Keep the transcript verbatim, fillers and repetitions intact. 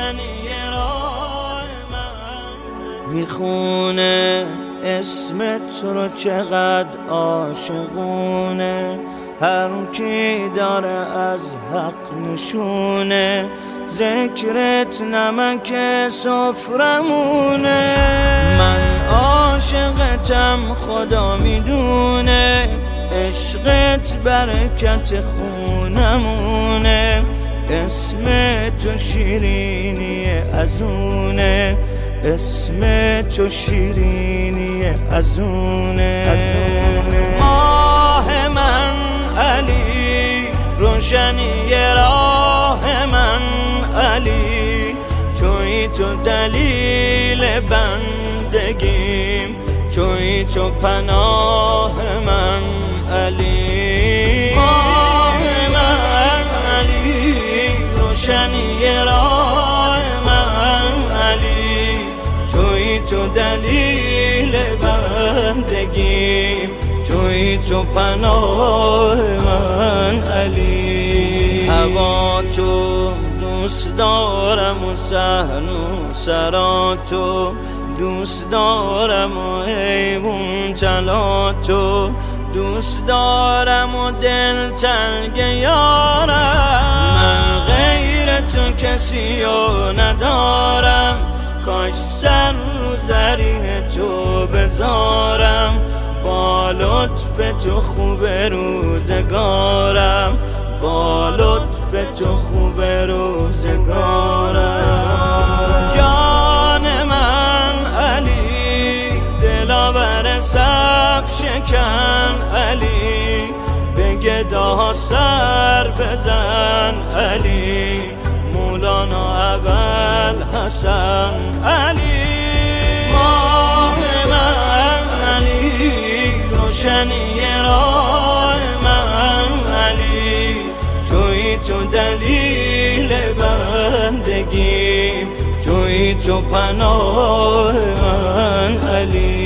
روشنی راه من. میخونه اسمت رو چقدر عاشقونه، هر کی داره از حق نشونه، ذکرت نمک سفرمونه. من عاشقتم خدا میدونه، عشقت برکت خونمونه، اسم تو شیرینی ازونه، اسم تو شیرینی ازونه. آه من علی، روشنی راه من علی، توی تو دلیل بندگیم، توی تو پناه من علی. آه من علی، روشنی راه من علی، توی تو دلیل بندگیم، توی تو پناه من علی. هوا تو دوست دارم و صحن و سرا تو دوست دارم و حیوان طلا تو دوست دارم و دل تنگ یارم. من غیر تو کسی رو ندارم، کاش سر رو زریح تو بذارم، با لطف تو خوب روزگارم، با لطف تو خوب روزگارم. جان من علی، دلاور صف شکن علی، به گداها سر بزن علی، مولانا ابوالحسن علی. ماه من علی، روشنی راه من علی، توی تو دلیل بندگیم، توی تو پناه من علی.